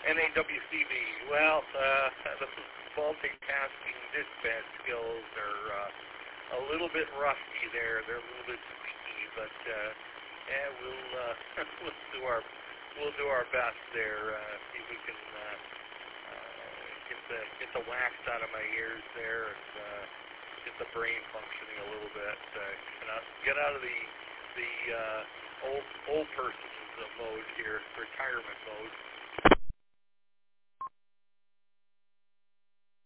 NAWCB. Well, the multitasking dispatch skills are a little bit rusty there. They're a little bit squeaky, but yeah, we'll do our best there. See if we can get the wax out of my ears there and get the brain functioning a little bit. Get out of the old person's mode here, retirement mode.